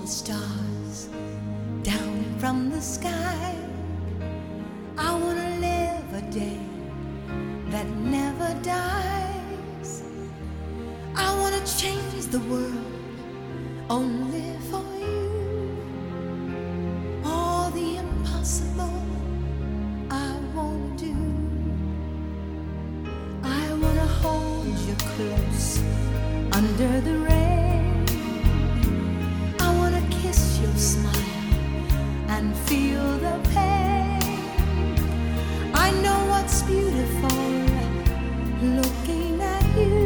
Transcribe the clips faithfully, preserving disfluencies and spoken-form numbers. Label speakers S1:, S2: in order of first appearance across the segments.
S1: stars down from the sky. I wanna live a day that never dies. I wanna change the world only for you. All the impossible I wanna do. I wanna hold you close under the rain. I wanna kiss your smile and feel the pain. I know what's beautiful looking at you.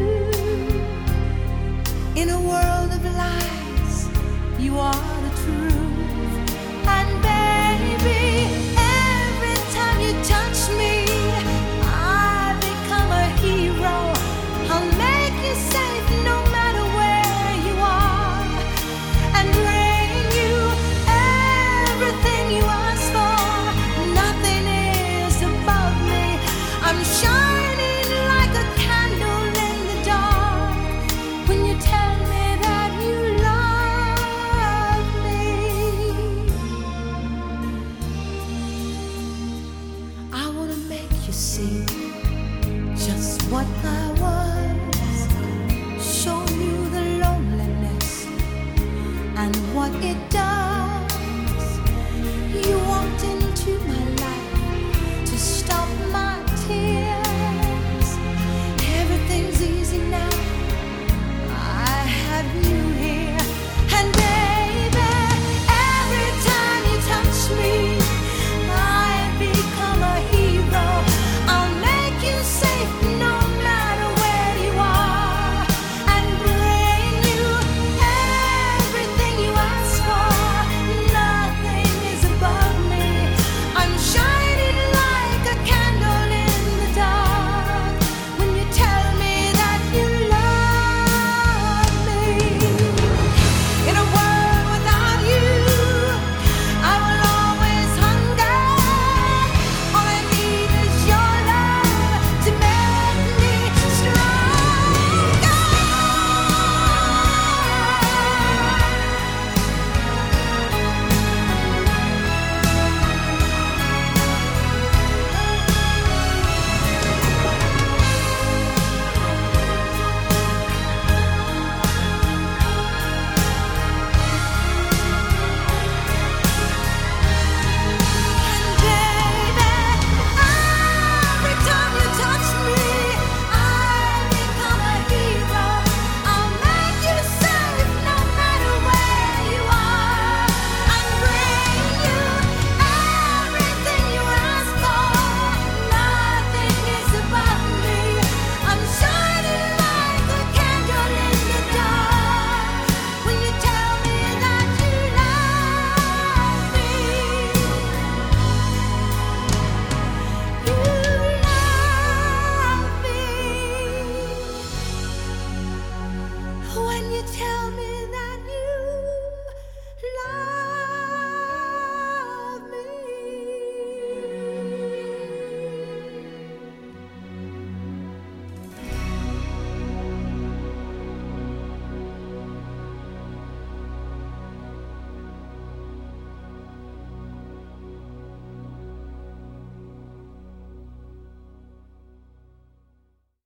S1: In a world of lies, you are the truth. And baby, every time you touch me, I become a hero. I'll make you safe no matter where you are, and bring you everything you ask for. Nothing is above me. I'm shining like a candle in the dark when you tell me that you love me. I wanna make you see just what I was, show you the loneliness and what it does.